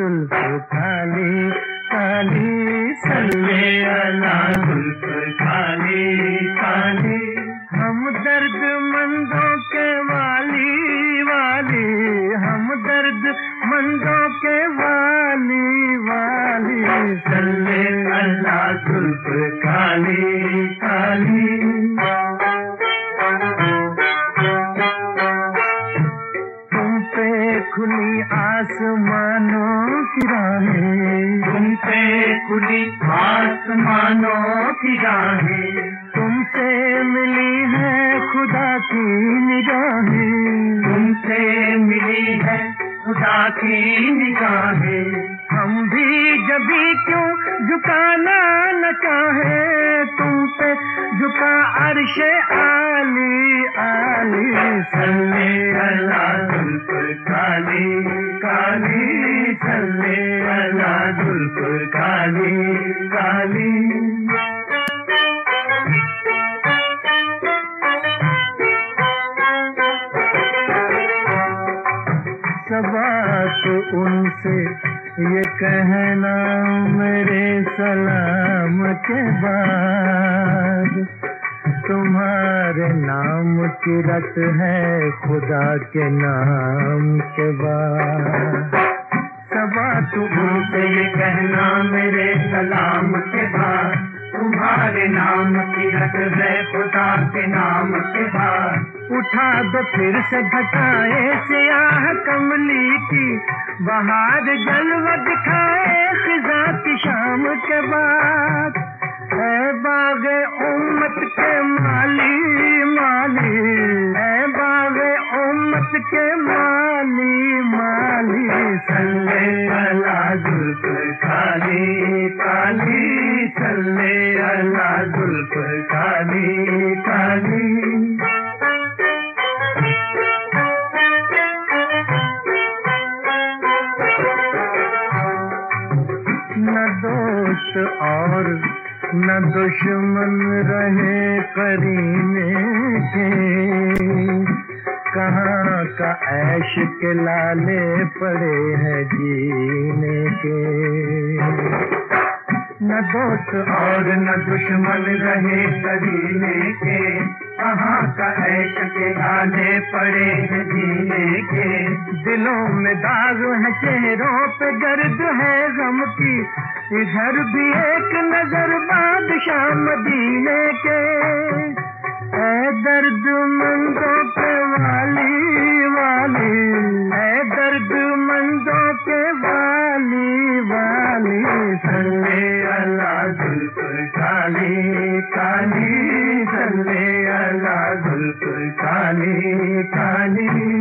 जुल्फ काली काली, सल्ले अला जुल्फ काली काली। हम दर्द मंदों के वाली वाली, हम दर्द मंदों के वाली वाली, सल्ले अला जुल्फ काली काली। तुम पे खुली आसमानों की राहें, तुम पे खुली आसमानों की राहें, तुमसे मिली है खुदा की निगाहें, तुमसे मिली है खुदा की निगाहें। हम भी जभी क्यों झुकाना न चाहे, तुम पे झुका अर्शे आली आली, सल्ले अला जुल्फ काली काली, सल्ले अला जुल्फ काली काली। सबात उनसे ये कहना मेरे सलाम के बाद, तुम्हारे नाम की रट है खुदा के नाम के बाद। सबात उनसे ये कहना मेरे सलाम के बाद, तुम्हारे नाम की रट है खुदा के नाम के बाद। उठा दो फिर से घटाए सियाह कमली की, बहार जलवा दिखाए खिजा की शाम के बाद। ऐ बागे उम्मत के माली माली, ऐ बागे उम्मत के माली माली, सल्ले अला जुल्फ काली काली, सल्ले अला जुल्फ काली काली। न दोस्त और न दुश्मन रहे करीने के, कहाँ का ऐश के लाले पड़े हैं जीने के। न दोस्त और न दुश्मन रहे करीने के, कहाँ का ऐश के लाले पड़े हैं जीने के। दिलों में दाग है चेहरों पे गर्द है गम की, इधर भी एक नजर बादशाह मदीने के। ऐ दर्द मंदों के वाली वाली, ऐ दर्द मंदों के वाली वाली, सल्ले अला जुल्फ काली काली, सल्ले अला जुल्फ काली काली।